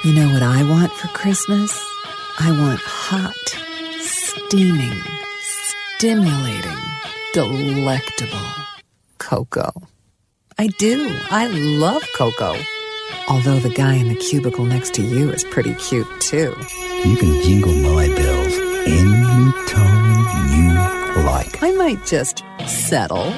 You know what I want for Christmas? I want hot, steaming, stimulating, delectable cocoa. I do. I love cocoa. Although the guy in the cubicle next to you is pretty cute, too. You can jingle my bells any time you like. I might just settle.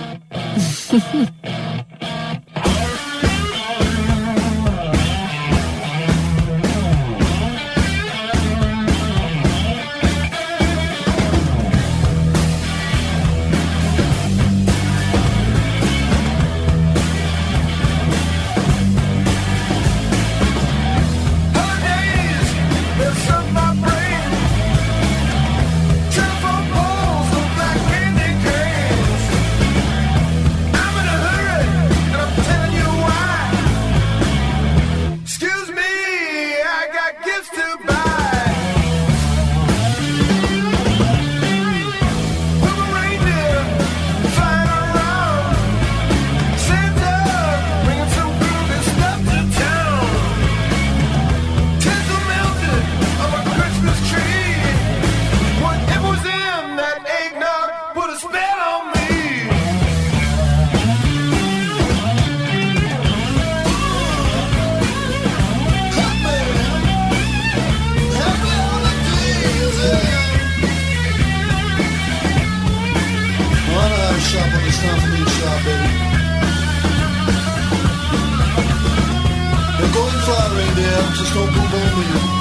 Just don't boom boom with you.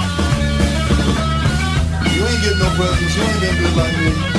You ain't getting no presents. You ain't gonna do it like me.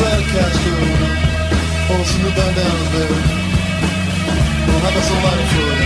Some new bandanas, baby. Well, how about somebody for it?